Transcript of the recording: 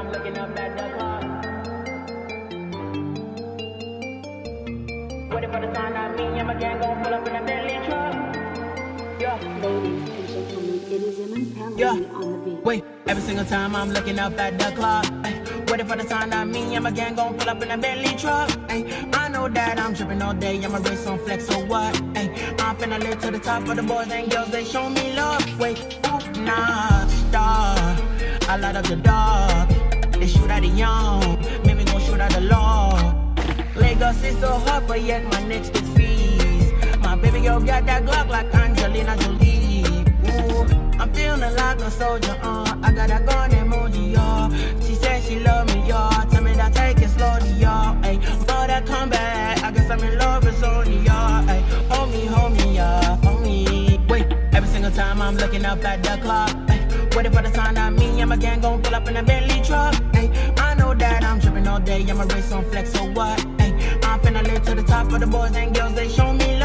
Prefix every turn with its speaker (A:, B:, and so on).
A: I'm looking up at the clock. Waiting for the sign that me and my gang gon' pull up in a Bentley truck. Yeah.
B: Ladies and gentlemen, it is Emin
A: Yeah.
B: Palani on the beat.
A: Wait, every single time I'm looking up at the clock. Ay, waiting for the sign that me and my gang gon' pull up in a Bentley truck. Ay, I know that I'm tripping all day, I'ma race on flex, so what? Ay, I'm finna live to the top for the boys and girls, they show me love. Wait, ooh, nah, star, I light up the dark. They shoot at the young, make me gon' shoot at the law. Lagos is so hot, but yet my next is freeze. My baby girl got that Glock like Angelina Jolie. Ooh, I'm feeling like a soldier, I got that gun emoji, y'all. She said she love me, y'all. Tell me that take it slowly, y'all. Ay, know that come back. I guess I'm in love with only y'all. Ay, hold me, y'all. Hold me. Wait, every single time I'm looking up at the clock. Ay, waiting for the time that me and my gang gon' pull up in a Bentley truck. Ay, I know that I'm tripping all day. I'ma race on flex, so what? Ay, I'm finna live to the top for the boys and girls. They show me